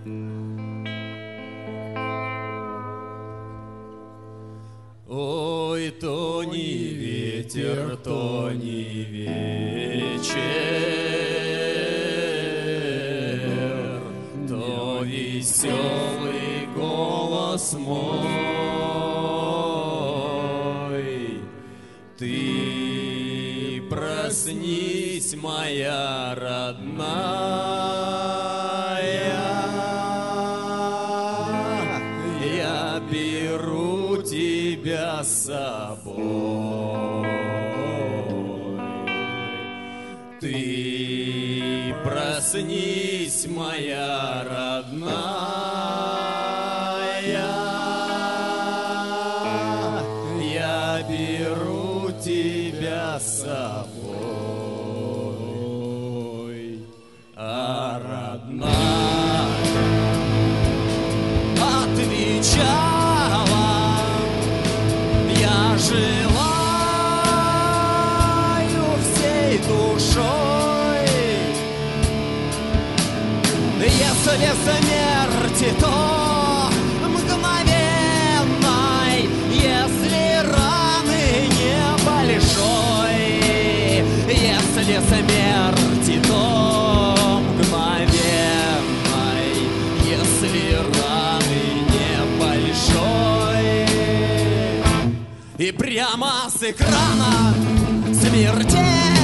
Ой, то не ветер, то не вечер, то веселый голос мой. Ты проснись, моя родная, я беру тебя с собой. Ты проснись, моя родная, я беру тебя с собой. А родная отвечала: я желаю всей душой, если смерти, то мгновенной, если раны небольшой, если смерти, то мгновенной, если раны небольшой. И прямо с экрана смертельной